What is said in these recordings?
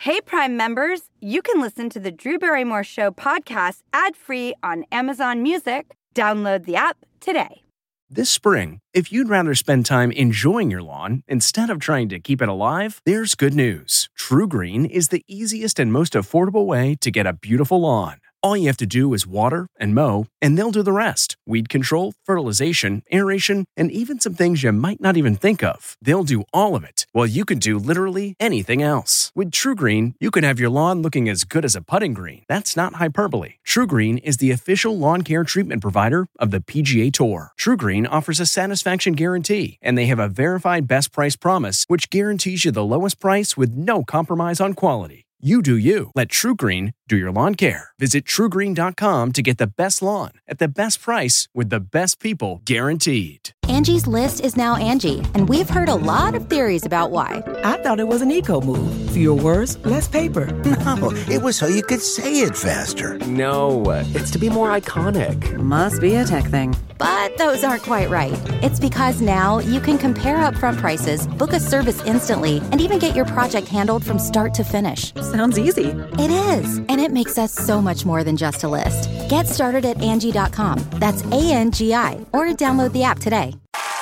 Hey, Prime members, you can listen to the Drew Barrymore Show podcast ad-free on Amazon Music. Download the app today. This spring, if you'd rather spend time enjoying your lawn instead of trying to keep it alive, there's good news. True Green is the easiest and most affordable way to get a beautiful lawn. All you have to do is water and mow, and they'll do the rest. Weed control, fertilization, aeration, and even some things you might not even think of. They'll do all of it, while you can do literally anything else. With True Green, you can have your lawn looking as good as a putting green. That's not hyperbole. True Green is the official lawn care treatment provider of the PGA Tour. True Green offers a satisfaction guarantee, and they have a verified best price promise, which guarantees you the lowest price with no compromise on quality. You do you. Let True Green do your lawn care. Visit TrueGreen.com to get the best lawn at the best price with the best people guaranteed. Angie's List is now Angie, and we've heard a lot of theories about why. I thought it was an eco move. Fewer words, less paper. No, it was so you could say it faster. No, it's to be more iconic. Must be a tech thing. But those aren't quite right. It's because now you can compare upfront prices, book a service instantly, and even get your project handled from start to finish. Sounds easy. It is, and it makes us so much more than just a list. Get started at Angie.com. That's ANGI, or download the app today.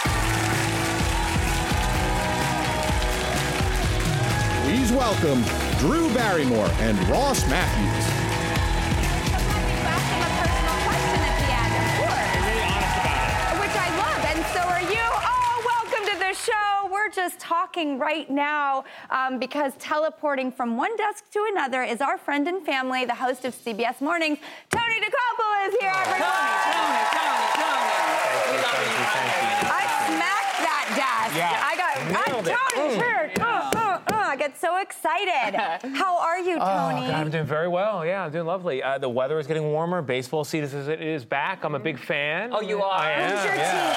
Please welcome Drew Barrymore and Ross Matthews. Ask him a personal question at the end, of course. You're really honest about it. Which I love, and so are you. Oh, welcome to the show. We're just talking right now because teleporting from one desk to another is our friend and family, the host of CBS Mornings, Tony DeCoppola is here, everyone. Tony. We love you. I smacked that desk. Yeah. Tony's here. I get so excited. How are you, Tony? Oh, God, I'm doing very well. Yeah, I'm doing lovely. The weather is getting warmer. Baseball season is back. I'm a big fan. Oh, you are? I am. Who's your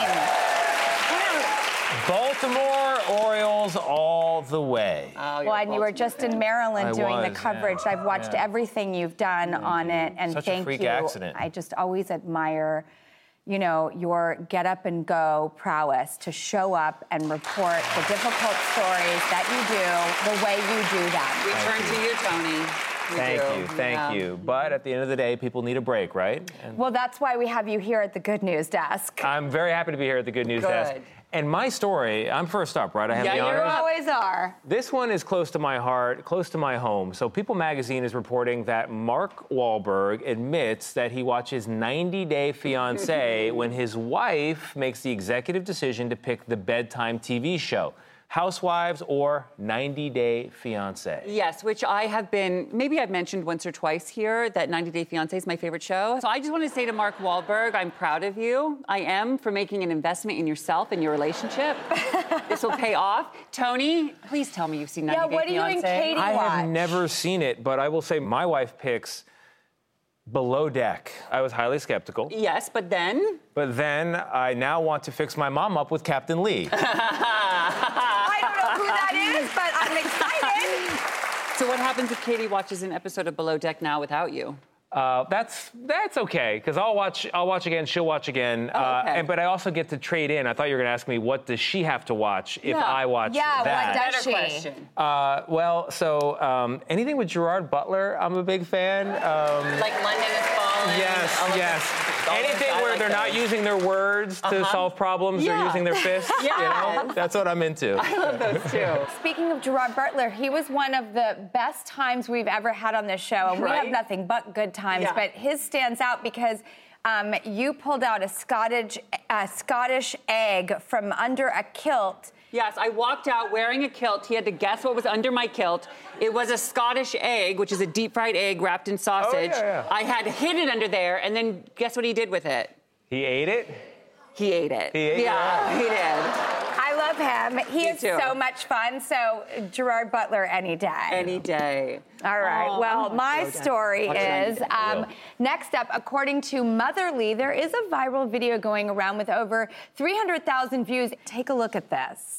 team? Baltimore Orioles all the way. Well, and you were just in Maryland doing the coverage. Yeah. I've watched everything you've done on it, and Such thank a freak you. accident. I just always admire, your get up and go prowess to show up and report the difficult stories that you do the way you do them. We turn to you, Tony. Thank you. But at the end of the day, people need a break, right? Well, that's why we have you here at the Good News Desk. I'm very happy to be here at the Good News Desk. And my story, I'm first up, right? I have the honor. You always are. This one is close to my heart, close to my home. So People Magazine is reporting that Mark Wahlberg admits that he watches 90 Day Fiancé when his wife makes the executive decision to pick the bedtime TV show. Housewives or 90 Day Fiancé? Yes, which I have been, maybe I've mentioned once or twice here that 90 Day Fiancé is my favorite show. So I just want to say to Mark Wahlberg, I'm proud of you. I am, for making an investment in yourself and your relationship. This will pay off. Tony, please tell me you've seen 90 Day Fiancé. Yeah, what do you and Katie watch? I have never seen it, but I will say my wife picks Below Deck. I was highly skeptical. Yes, but then? But then I now want to fix my mom up with Captain Lee. I don't know who that is, but I'm excited. So what happens if Katie watches an episode of Below Deck now without you? That's okay, because I'll watch again, she'll watch again. But I also get to trade in. I thought you were going to ask me, what does she have to watch if I watch that? Yeah, what does she? Anything with Gerard Butler, I'm a big fan. Like London is Falling? Yes. Anything where they're not using their words to solve problems, they're using their fists. That's what I'm into. I love those too. Speaking of Gerard Butler, he was one of the best times we've ever had on this show, and we have nothing but good times, but his stands out because you pulled out a Scottish egg from under a kilt. Yes, I walked out wearing a kilt. He had to guess what was under my kilt. It was a Scottish egg, which is a deep-fried egg wrapped in sausage. I had hid it under there, and then guess what he did with it? He ate it? He ate it. He ate it? Yeah, he did. I love him. He is so much fun. So Gerard Butler any day. Any day. All right. My story is next up, according to Motherly, there is a viral video going around with over 300,000 views. Take a look at this.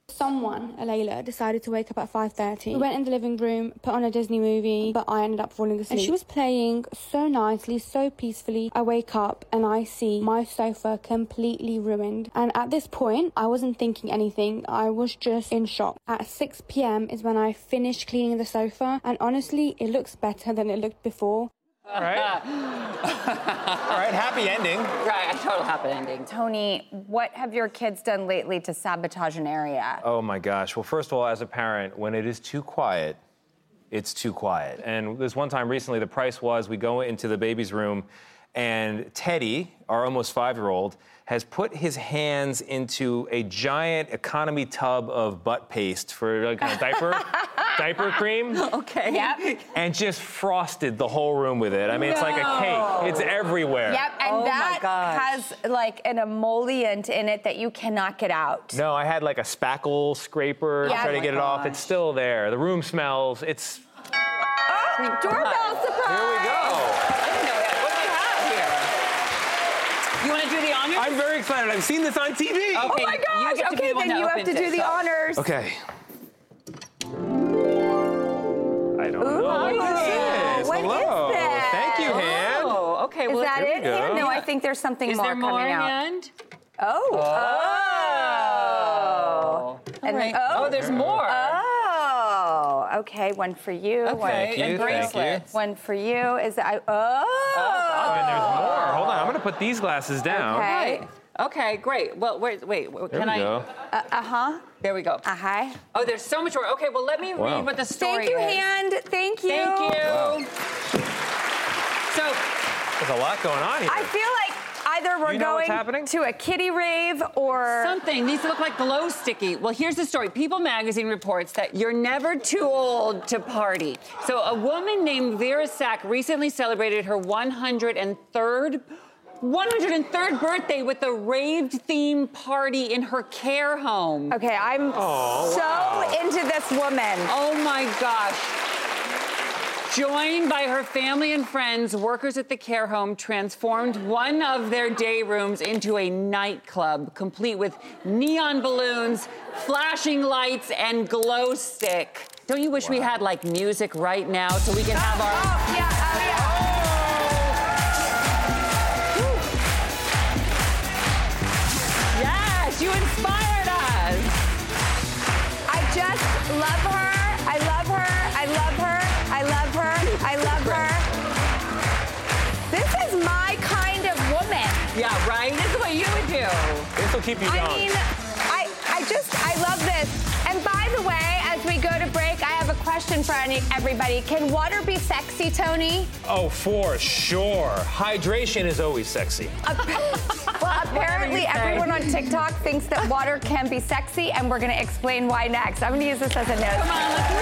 Someone, Alayla, decided to wake up at 5:30. We went in the living room, put on a Disney movie, but I ended up falling asleep. And she was playing so nicely, so peacefully. I wake up and I see my sofa completely ruined. And at this point, I wasn't thinking anything. I was just in shock. At 6 p.m. is when I finished cleaning the sofa. And honestly, it looks better than it looked before. All right. All right, happy ending. Right, a total happy ending. Tony, what have your kids done lately to sabotage an area? Oh my gosh. Well, first of all, as a parent, when it is too quiet, it's too quiet. And this one time recently, the price was we go into the baby's room and Teddy, our almost 5-year-old, has put his hands into a giant economy tub of butt paste for like a diaper cream. Okay. Yep. And just frosted the whole room with it. I mean, it's like a cake. It's everywhere. Yep, and that has like an emollient in it that you cannot get out. No, I had like a spackle scraper to try to get it off. It's still there. The room smells. It's... Oh, doorbell surprise! Here we go. You want to do the honors? I'm very excited. I've seen this on TV. Okay, oh my gosh. Okay, then you have to do the honors. Okay. I don't know what this is. What Hello. is this? Thank you, Han. Oh, okay. Well, is that it, Han? No, I think there's something is more there more coming out. hand? Oh. And right. Oh, there's more. Oh. Okay, one for you. Okay. Thank you. Bracelets. One for you. Is that? Oh, and there's more. Hold on. I'm going to put these glasses down. Okay. Okay, great. Well, wait. Can I? Go. There we go. Oh, there's so much more. Okay, well, let me read what the story is. Thank you, Hand. Thank you. Thank you. Wow. So there's a lot going on here. I feel like either we're going to a kiddie rave or something. These look like glow sticky. Well, here's the story. People magazine reports that you're never too old to party. So a woman named Vera Sack recently celebrated her 103rd birthday with a rave-themed party in her care home. Okay, I'm into this woman. Oh my gosh. Joined by her family and friends, workers at the care home transformed one of their day rooms into a nightclub, complete with neon balloons, flashing lights, and glow stick. Don't you wish we had, like, music right now so we can have our... Yes, you inspired us. I just love her. I love her. I love her. I love her. I love her. This is my kind of woman. Yeah, right? This is what you would do. This will keep you young. I mean, I love this. And by the way, as we go to break, I have a question for everybody. Can water be sexy, Tony? Oh, for sure. Hydration is always sexy. Well, apparently everyone on TikTok thinks that water can be sexy, and we're going to explain why next. I'm going to use this as a note. Come on, let's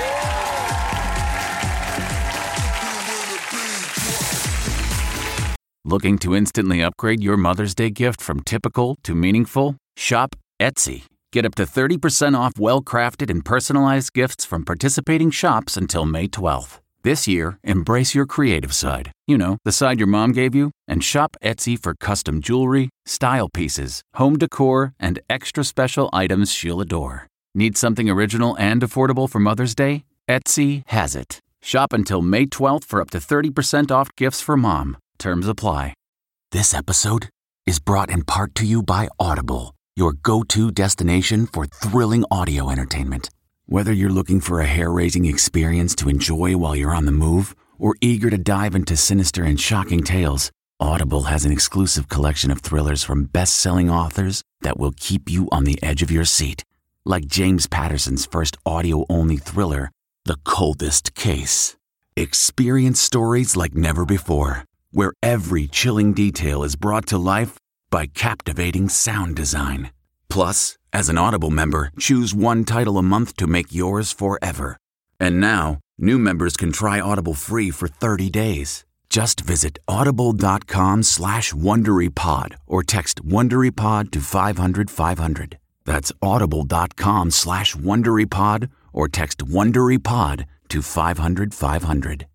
read. Looking to instantly upgrade your Mother's Day gift from typical to meaningful? Shop Etsy. Get up to 30% off well-crafted and personalized gifts from participating shops until May 12th. This year, embrace your creative side. You know, the side your mom gave you. And shop Etsy for custom jewelry, style pieces, home decor, and extra special items she'll adore. Need something original and affordable for Mother's Day? Etsy has it. Shop until May 12th for up to 30% off gifts for mom. Terms apply. This episode is brought in part to you by Audible, your go-to destination for thrilling audio entertainment. Whether you're looking for a hair-raising experience to enjoy while you're on the move or eager to dive into sinister and shocking tales, Audible has an exclusive collection of thrillers from best-selling authors that will keep you on the edge of your seat. Like James Patterson's first audio-only thriller, The Coldest Case. Experience stories like never before, where every chilling detail is brought to life by captivating sound design. Plus, as an Audible member, choose one title a month to make yours forever. And now, new members can try Audible free for 30 days. Just visit audible.com/WonderyPod or text WonderyPod to 500-500. That's audible.com/WonderyPod or text WonderyPod to 500-500.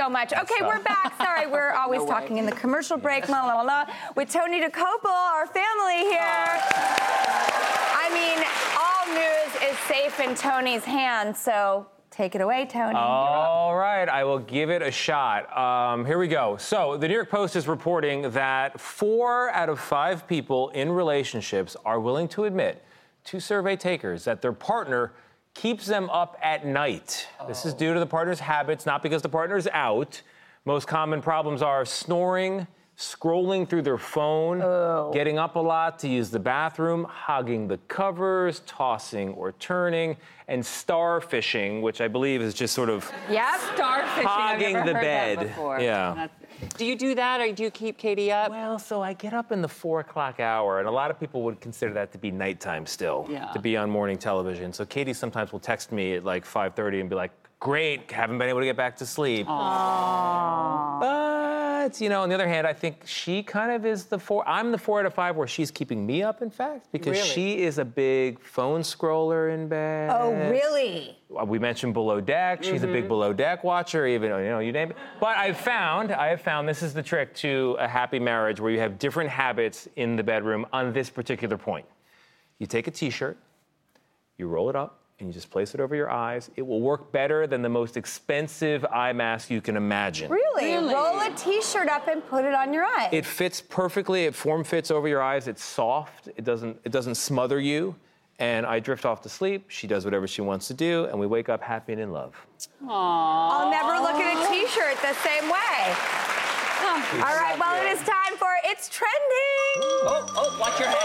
so much. Okay, we're back. Sorry, we're always talking in the commercial break, with Tony Dokoupil, our family here. I mean, all news is safe in Tony's hands, so take it away, Tony. All right, I will give it a shot. Here we go. So, the New York Post is reporting that 4 out of 5 people in relationships are willing to admit to survey takers that their partner keeps them up at night. This is due to the partner's habits, not because the partner's out. Most common problems are snoring, scrolling through their phone, getting up a lot to use the bathroom, hogging the covers, tossing or turning, and starfishing, which I believe is just sort of starfishing. hogging I've the never heard bed. that before. Yeah. Do you do that, or do you keep Katie up? Well, so I get up in the 4 o'clock hour, and a lot of people would consider that to be nighttime still, to be on morning television. So Katie sometimes will text me at like 5:30 and be like, great, haven't been able to get back to sleep. Aww. But, you know, on the other hand, I think she kind of is I'm the 4 out of 5 where she's keeping me up, in fact, because she is a big phone scroller in bed. Oh, really? We mentioned Below Deck. She's a big Below Deck watcher, even, you know, you name it. But I have found this is the trick to a happy marriage where you have different habits in the bedroom on this particular point. You take a T-shirt, you roll it up, and you just place it over your eyes. It will work better than the most expensive eye mask you can imagine. Really? Roll a T-shirt up and put it on your eyes. It fits perfectly. It form fits over your eyes. It's soft. It doesn't smother you. And I drift off to sleep. She does whatever she wants to do, and we wake up happy and in love. Aww. I'll never look at a T-shirt the same way. All right, well, it is time for It's Trending. Oh, watch your head.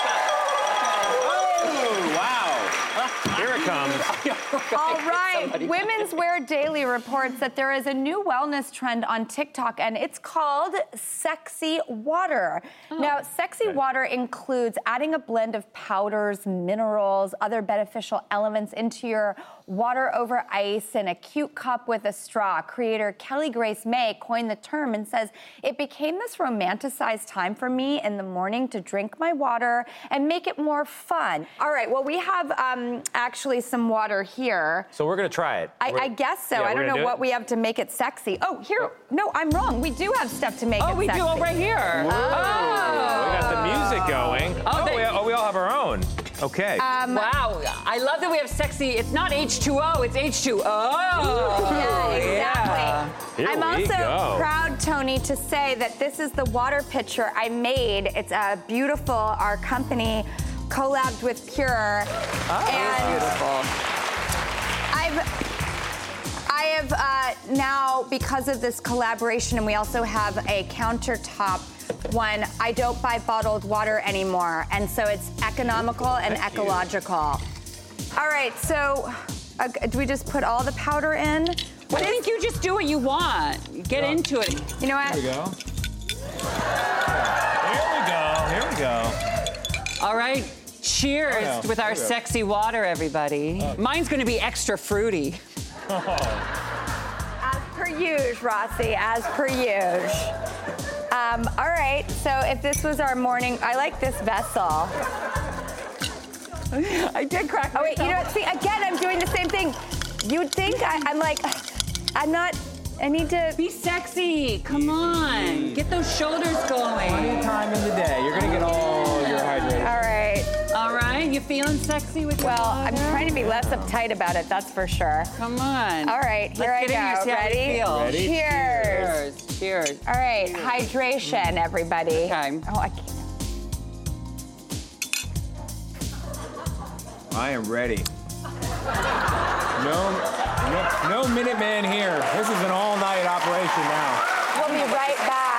Oh, wow. Here it comes. All right. Women's Wear Daily reports that there is a new wellness trend on TikTok, and it's called Sexy Water. Now, Sexy Water includes adding a blend of powders, minerals, other beneficial elements into your water over ice in a cute cup with a straw. Creator Kelly Grace May coined the term and says, it became this romanticized time for me in the morning to drink my water and make it more fun. All right, well, we have actually some water here. So we're going to try it. I guess so. Yeah, I don't know what we have to make it sexy. Oh, here. No, I'm wrong. We do have stuff to make it sexy. Oh, we do. Oh, right here. We got the music going. We all have our own. Okay. Wow. I love that we have sexy. It's not H2O, it's H2O. Yeah, exactly. Here I'm we also go. proud, Tony, to say that this is the water pitcher I made. It's beautiful. Our company collabed with Pure. And beautiful. I have now, because of this collaboration, and we also have a countertop one, I don't buy bottled water anymore. And so it's economical and ecological. All right, so do we just put all the powder in? I think you just do what you want. Get into it. You know what? Here we go. Here we go. All right. Cheers with our sexy water, everybody. Mine's going to be extra fruity. As per usual, Rossi, as per usual. All right, so if this was our morning, I like this vessel. I did crack Oh, wait, you know what? See, again, I'm doing the same thing. You'd think I'm like, I'm not, I need to. Be sexy. Come on. Get those shoulders going. Plenty of time in the day. You're going to get all your hydration. All right. All right. You feeling sexy with your Well, water? I'm trying to be less uptight about it, that's for sure. Come on. All right, here I Let's get in here, go. see how you feel. Ready? Cheers. Cheers. All right, hydration, everybody. Okay. Oh, I can't. I am ready. No Minuteman here. This is an all-night operation now. We'll be right back.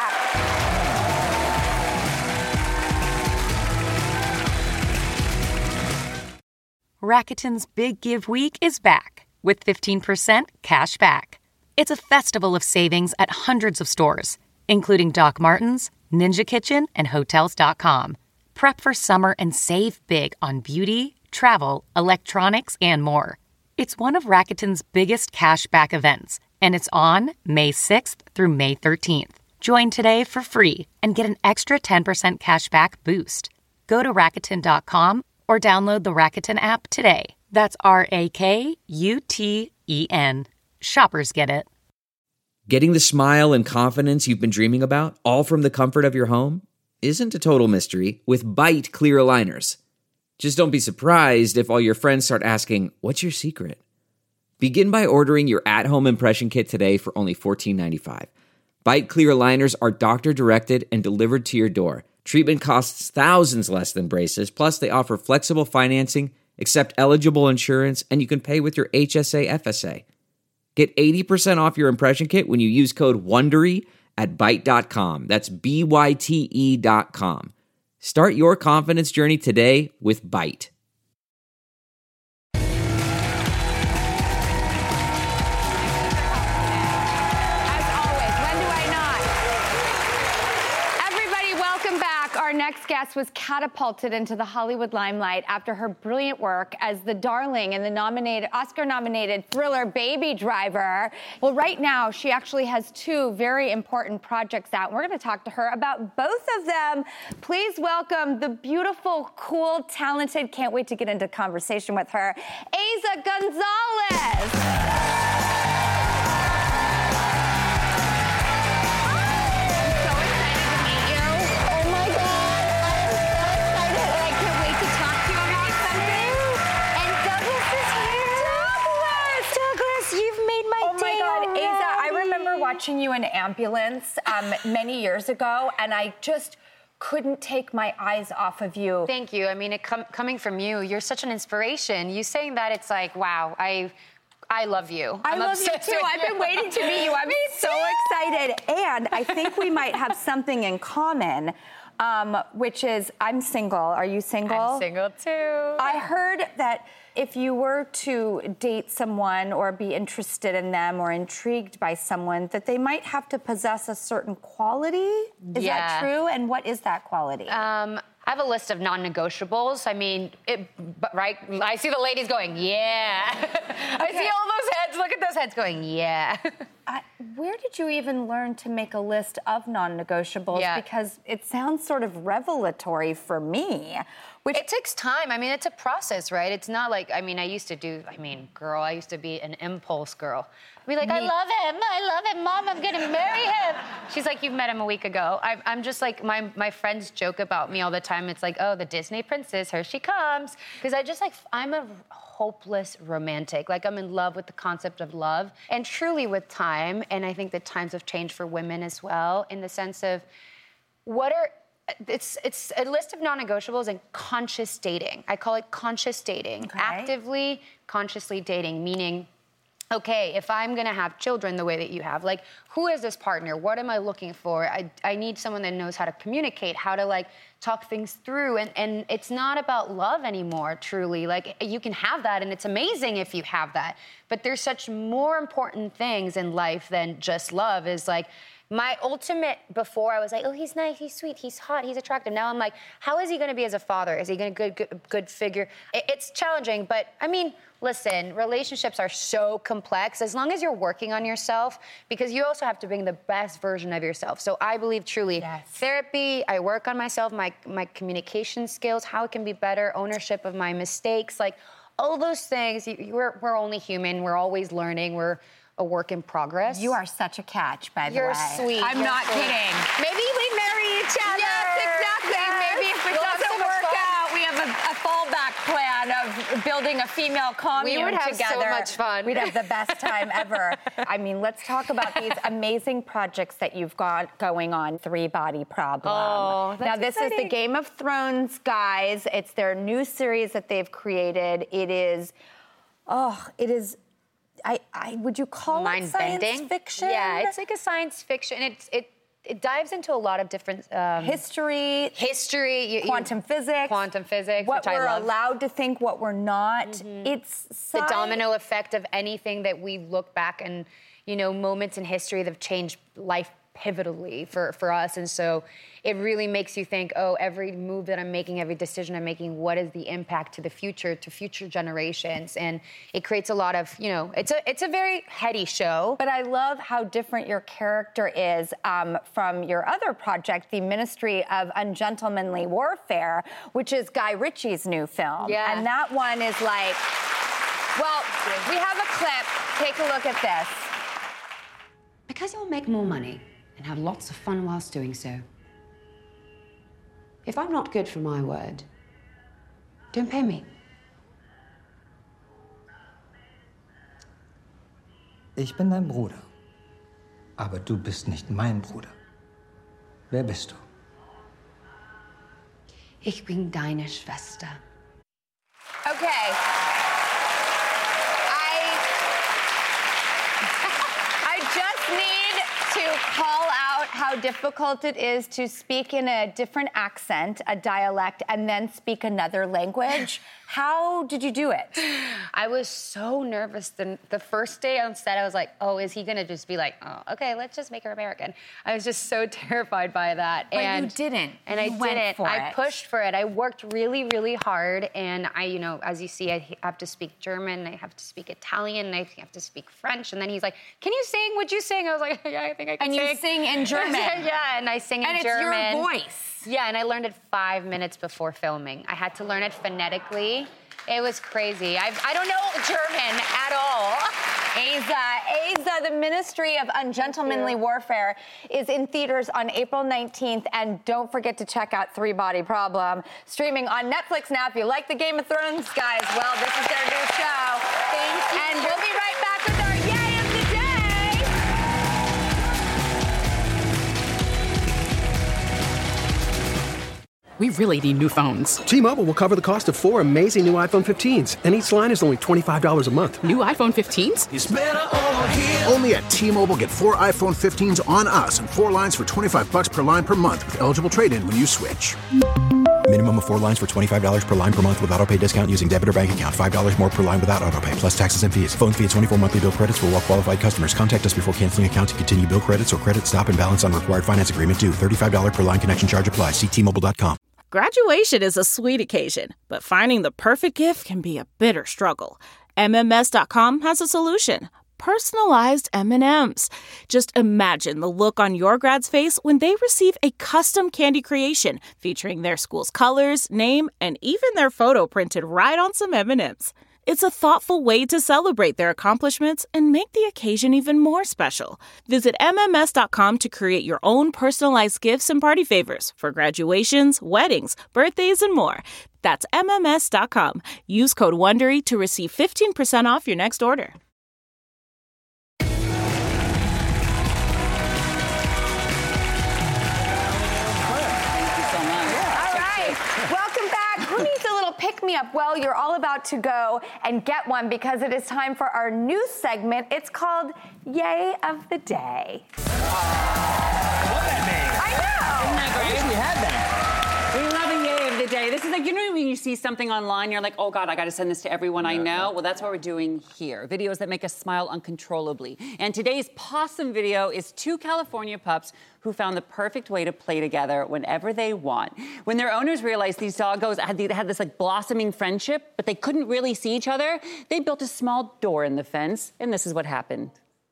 Rakuten's Big Give Week is back with 15% cash back. It's a festival of savings at hundreds of stores, including Doc Martens, Ninja Kitchen, and Hotels.com. Prep for summer and save big on beauty, travel, electronics, and more. It's one of Rakuten's biggest cash back events, and it's on May 6th through May 13th. Join today for free and get an extra 10% cash back boost. Go to Rakuten.com or download the Rakuten app today. That's Rakuten. Shoppers get it. Getting the smile and confidence you've been dreaming about, all from the comfort of your home, isn't a total mystery with Byte clear aligners. Just don't be surprised if all your friends start asking, what's your secret? Begin by ordering your at-home impression kit today for only $14.95. Byte clear aligners are doctor-directed and delivered to your door. Treatment costs thousands less than braces, plus they offer flexible financing, accept eligible insurance, and you can pay with your HSA FSA. Get 80% off your impression kit when you use code WONDERY at Byte.com. That's BYTE.com. Start your confidence journey today with Byte. Our next guest was catapulted into the Hollywood limelight after her brilliant work as the darling in the Oscar-nominated thriller Baby Driver. Well, right now, she actually has two very important projects out. We're going to talk to her about both of them. Please welcome the beautiful, cool, talented, can't wait to get into conversation with her, Eiza Gonzalez. Watching you in Ambulance many years ago, and I just couldn't take my eyes off of you. Thank you. I mean, coming from you, you're such an inspiration. You saying that, it's like, wow, I love you. I love you too. I've been waiting to meet you. I'm so excited. And I think we might have something in common, which is I'm single. Are you single? I'm single too. I heard that if you were to date someone or be interested in them or intrigued by someone, that they might have to possess a certain quality. Is that true? And what is that quality? I have a list of non-negotiables. I mean, right? I see the ladies going, yeah. I see all those heads. Look at those heads going, yeah. Where did you even learn to make a list of non-negotiables? Yeah. Because it sounds sort of revelatory for me. It takes time. I mean, it's a process, right? It's not like, I used to be an impulse girl. I'd be like, I love him, Mom, I'm gonna marry him. She's like, you've met him a week ago. I'm just like, my friends joke about me all the time. It's like, oh, the Disney princess, here she comes. Because I'm a hopeless romantic. Like, I'm in love with the concept of love. And truly with time, and I think that times have changed for women as well, in the sense of it's a list of non-negotiables and conscious dating. I call it conscious dating. Okay. Actively, consciously dating, meaning, okay, if I'm gonna have children the way that you have, like, who is this partner? What am I looking for? I need someone that knows how to communicate, how to talk things through. And it's not about love anymore, truly. Like, you can have that, and it's amazing if you have that. But there's such more important things in life than just love. Is like, my ultimate, before I was like, oh, he's nice, he's sweet, he's hot, he's attractive. Now I'm like, how is he going to be as a father? Is he going to be a good figure? It's challenging, but I mean, listen, relationships are so complex as long as you're working on yourself, because you also have to bring the best version of yourself. So I believe truly, therapy, I work on myself, my communication skills, how it can be better, ownership of my mistakes, like all those things. We're only human. We're always learning. We're a work in progress. You are such a catch, by the way. You're sweet. I'm not kidding. Maybe we marry each other. Yes, exactly. Maybe if it doesn't work out, we have a fallback plan of building a female commune together. We would have so much fun. We'd have the best time ever. I mean, let's talk about these amazing projects that you've got going on. Three Body Problem. Oh, that's now, this exciting. is the Game of Thrones guys. It's their new series that they've created. It is, would you call it science fiction? Yeah, it's like a science fiction. It dives into a lot of different history, quantum physics, what which we're I love. allowed to think, what we're not. Mm-hmm. It's the domino effect of anything that we look back and, moments in history that have changed life pivotally for us. And so it really makes you think, oh, every move that I'm making, every decision I'm making, what is the impact to the future, to future generations? And it creates a lot of, it's a very heady show. But I love how different your character is from your other project, The Ministry of Ungentlemanly Warfare, which is Guy Ritchie's new film. Yeah. And that one is like, well, we have a clip. Take a look at this. Because you'll make more money and have lots of fun whilst doing so. If I'm not good for my word, don't pay me. Ich bin dein Bruder. Aber du bist nicht mein Bruder. Wer bist du? Ich bin deine Schwester. Okay. I just need to call out how difficult it is to speak in a different accent, a dialect, and then speak another language. How did you do it? I was so nervous. The first day on set, I was like, oh, is he going to just be like, oh, okay, let's just make her American. I was just so terrified by that. But you didn't. And I didn't. I pushed for it. I worked really, really hard. And I, as you see, I have to speak German, I have to speak Italian, I have to speak French. And then he's like, can you sing? Would you sing? I was like, yeah, I think I can sing. And you sing in German. Yeah, and I sing in German. And it's your voice. Yeah, and I learned it 5 minutes before filming. I had to learn it phonetically. It was crazy. I don't know German at all. Asa, the Ministry of Ungentlemanly Warfare is in theaters on April 19th. And don't forget to check out Three Body Problem, streaming on Netflix now. If you like the Game of Thrones guys, well, this is their new show. Thank you. And we'll be right back with our Yay of the Day. We really need new phones. T-Mobile will cover the cost of 4 amazing new iPhone 15s, and each line is only $25 a month. New iPhone 15s? It's better over here. Only at T-Mobile, get 4 iPhone 15s on us and 4 lines for $25 per line per month with eligible trade-in when you switch. Minimum of 4 lines for $25 per line per month with autopay discount using debit or bank account. $5 more per line without autopay, plus taxes and fees. Phone fee at 24 monthly bill credits for well-qualified customers. Contact us before canceling account to continue bill credits or credit stop and balance on required finance agreement due. $35 per line connection charge applies. See T-Mobile.com. Graduation is a sweet occasion, but finding the perfect gift can be a bitter struggle. MMS.com has a solution. Personalized M&Ms. Just imagine the look on your grad's face when they receive a custom candy creation featuring their school's colors, name, and even their photo printed right on some M&Ms. It's a thoughtful way to celebrate their accomplishments and make the occasion even more special. Visit MMS.com to create your own personalized gifts and party favors for graduations, weddings, birthdays, and more. That's MMS.com. Use code WONDERY to receive 15% off your next order. Who needs a little pick-me-up? Well, you're all about to go and get one because it is time for our new segment. It's called Yay of the Day. I love that name. I know. Isn't that great? I wish we had that. We love a Yay of the Day. This is like, when you see something online, you're like, oh God, I got to send this to everyone I know. Well, that's what we're doing here. Videos that make us smile uncontrollably. And today's possum video is 2 California pups who found the perfect way to play together whenever they want. When their owners realized these doggos had this like blossoming friendship, but they couldn't really see each other, they built a small door in the fence, and this is what happened.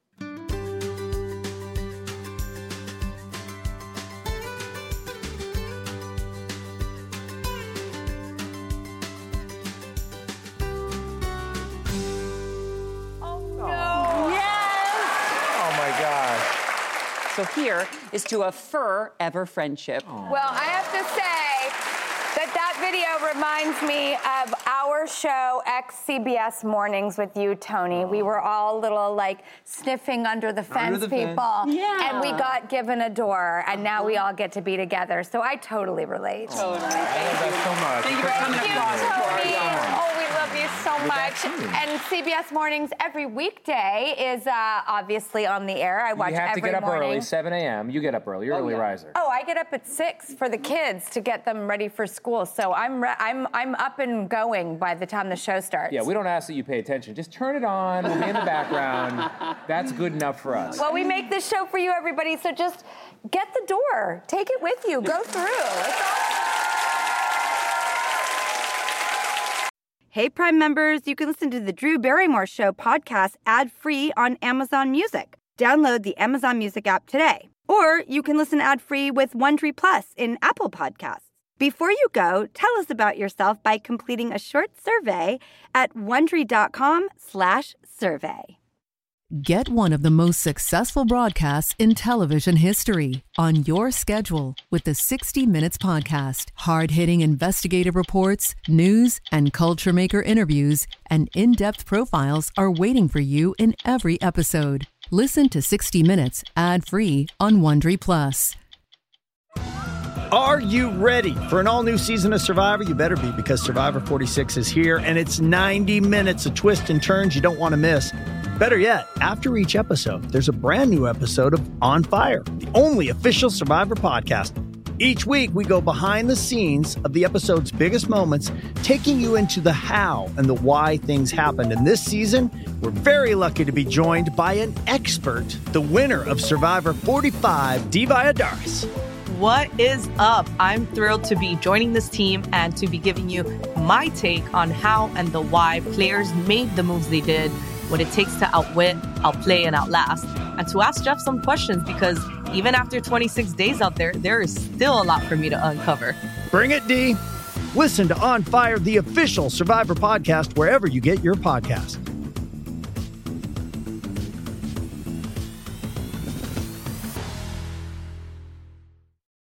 So here is to a forever friendship. Well, I have to say that video reminds me of our show, CBS Mornings with you, Tony. We were all little, like, sniffing under the fence people. Yeah. And we got given a door, and now we all get to be together. So I totally relate. Totally. Thank you so much. Thank you for coming across. Tony. Oh, we love you so much. And CBS Mornings every weekday is obviously on the air. I watch every morning. You have to get up early, 7 a.m. You get up early. You're an early riser. Oh, I get up at 6 for the kids to get them ready for school. So I'm up and going by the time the show starts. Yeah, we don't ask that you pay attention. Just turn it on. We'll be in the background. That's good enough for us. Well, we make this show for you, everybody. So just get the door. Take it with you. Go through. It's awesome. Hey, Prime members, you can listen to the Drew Barrymore Show podcast ad-free on Amazon Music. Download the Amazon Music app today. Or you can listen ad-free with Wondery Plus in Apple Podcasts. Before you go, tell us about yourself by completing a short survey at Wondery.com/survey. Get one of the most successful broadcasts in television history on your schedule with the 60 Minutes Podcast. Hard-hitting investigative reports, news, and culture maker interviews, and in-depth profiles are waiting for you in every episode. Listen to 60 Minutes ad-free on Wondery Plus. Are you ready for an all-new season of Survivor? You better be, because Survivor 46 is here, and it's 90 minutes of twists and turns you don't want to miss. Better yet, after each episode, there's a brand new episode of On Fire, the only official Survivor podcast. Each week, we go behind the scenes of the episode's biggest moments, taking you into the how and the why things happened. And this season, we're very lucky to be joined by an expert, the winner of Survivor 45, Dee Valladares. What is up? I'm thrilled to be joining this team and to be giving you my take on how and the why players made the moves they did, what it takes to outwit, outplay, and outlast, and to ask Jeff some questions, because even after 26 days out there is still a lot for me to uncover. Bring it, Dee. Listen to On Fire, the official Survivor podcast, wherever you get your podcasts.